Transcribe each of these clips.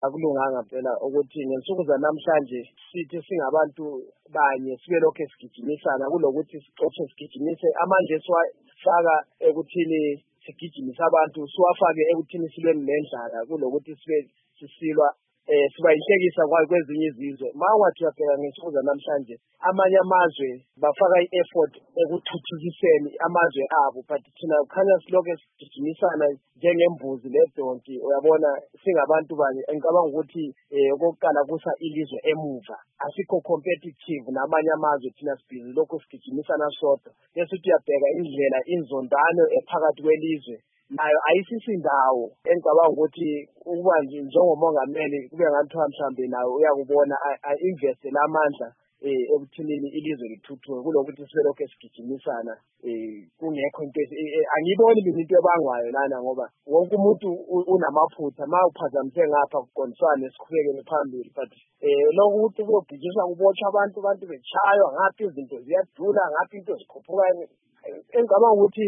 akulunganga phela ukuthi ngensuku zanamhlanje sithi singabantu banye sibe lokho esigijimisana kulokuthi sixoxe sigijimise amanje siwafaka ekuthini sigijimise abantu siwafake ekuthini silwe nendlala kulokuthi sibe sisilwa siba inhlekisa kwezinye izizwe. Ungathi uyabheka ngensuku zanamhlanje amanye amazwe bafaka i-effort ekuthuthukiseni amazwe abo, but thina kukhanya silokhu sigijimisana njengembuzi ledonki. Uyabona singabantu banye engicabanga ukuthi okokuqala kusa ilizwe emuva, asikho competitive namanye amazwe, thina sibhizi lokhu sigijimisana sodwa. Bese uthi uyabheka indlela inzondano ephakathi kwelizwe nayo ayisisindawo engicabanga ukuthi ukuba njengomongameli kube ngathiwa mhlambe nayo uyakubona invest lamandla ekuthinini ilizwe lithuthuke kulokuthi sibe lokho esigijimisana kungekho into angiboni mina into ebangwayo lana, ngoba wonke umuntu unamaphutha. Ma uphazamise ngapha kuqondiswane siqhubekele phambili, but lokuthi kuyogijiswa kubotshwa abantu betshaywa ngapha izinto ziyadula ngapha into zikhuphuka. Engicabanga ukuthi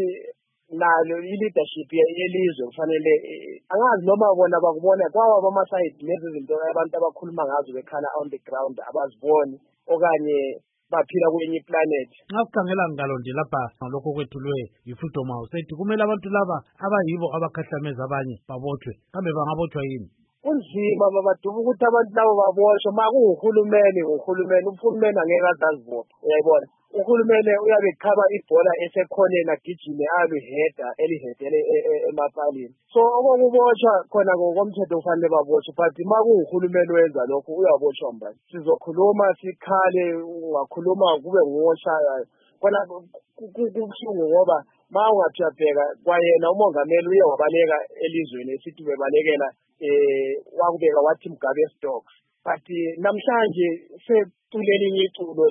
nalo i-leadership yelizwe kufanele angazi noma bona bakubona kwawa bama-side lezi zinto abantu abakhuluma ngazo bekhala on the ground abaziboni okanye baphila kwenye iplanet. Nxa sikhangela ngalo nje lapha ngalokho kwethulwe yi-Freedom House ethi kumele abantu laba abayibo abakhahlameza abanye babotshwe, kambe bangabotshwa yini? Kunzima babaduba ukuthi abantu labo baboshwe ma kuwuhulumeni. Uhulumeni angeke azazibopha, uyayibona. Uhulumeni uyabe ekhaba ibhola esekhoneni agijime elihedele emapalini. So okokubotshwa khona ngokomthetho kufanele baboshwe, but ma kuwuhulumeni wenza lokho uyaboshwa mbani. Sizokhuluma sikhale, ungakhuluma kube nguwoshayo. Khona kubuhlungu ngoba ma ungathi uyabheka kwayena umongameli uye wabaleka elizweni esithi bebalekela wakubeka wathi Mugabe stocks, but namhlanje seculela elinye iculo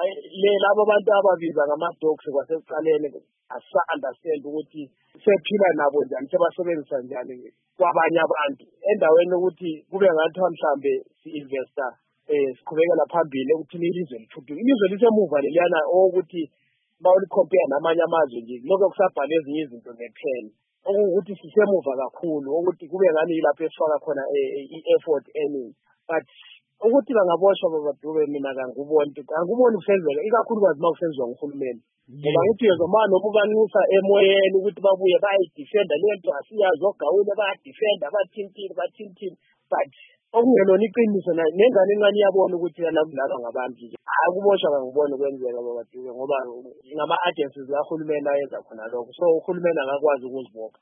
labo abantu ababiza ngama-dogs kwasekuqaleni asa-understand ukuthi sephila nabo njani, sebasebenzisa njani kwabanye abantu endaweni ukuthi kube ngathiwa mhlambe si-investor siqhubekela phambili ekuthini ilizwe lithuthuke. Ilizwe lisemuva leliyana okuthi mawulicompare namanye amazwe nje lokho kusabhala ezinye izinto ngephela okuthi sisemuva kakhulu ukuthi kube ngani yilapho esifaka khona i-effort eningi. But ukuthi bangaboshwa babadube mina anguboni kusenzeka, ikakhulukazi ma kusenziwa nguhulumeni. Ngoba ngithi yezomani noma ubanusa emoyeni ukuthi babuye bayidefenda lento asiyazi ogawule bayadefenda bathintile but okungelona iqiniso nengane encane iyabona ukuthi yanakudlalwa ngabantu nje. Hayi kuboshwa angiboni kwenzeka babadube ngoba ngama-agencies kahulumeni ayenza khona lokho, so uhulumeni angakwazi ukuzibopha.